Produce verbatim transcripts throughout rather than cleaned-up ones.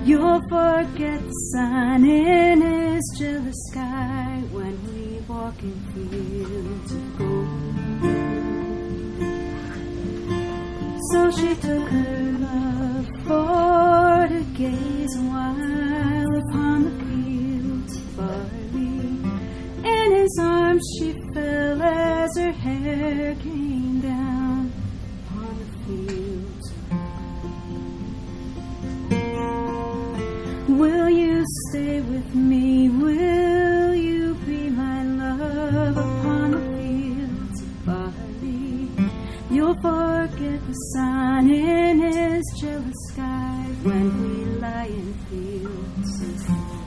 You'll forget the sun in his jealous sky when we walk in fields of gold. So she took her love for to gaze a while upon the fields of barley. In his arms she fell as her hair came down upon the fields of gold. Will you stay with me? Will you be my love upon the fields of barley? You'll forget the sun in his jealous sky when we lie in fields of gold.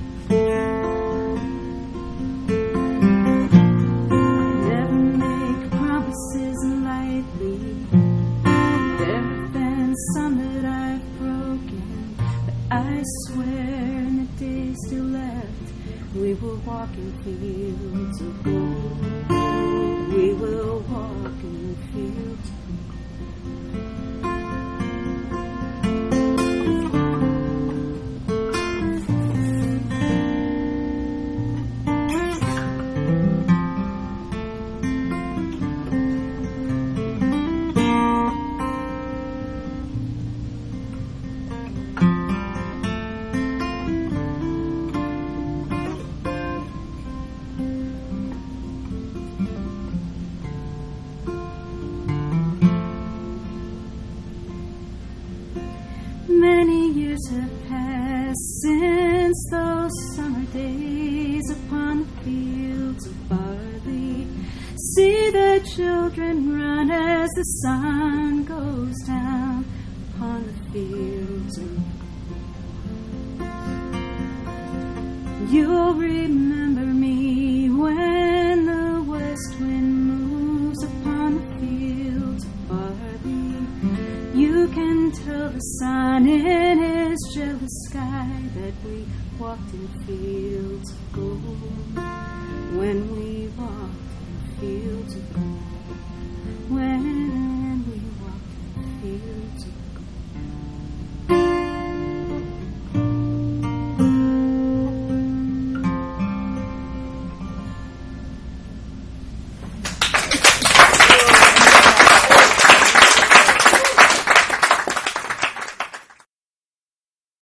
Never make promises lightly. There have been some that I've broken, but I swear in the days still left, we will walk in fields of gold. We will walk in fields of Many years have passed since those summer days upon the fields of barley. See the children run as the sun goes down upon the fields of gold. You'll remember me when the west wind moves upon the fields of barley. You can tell the sun in his jealous sky that we walked in fields of gold. When we walked in fields of gold. When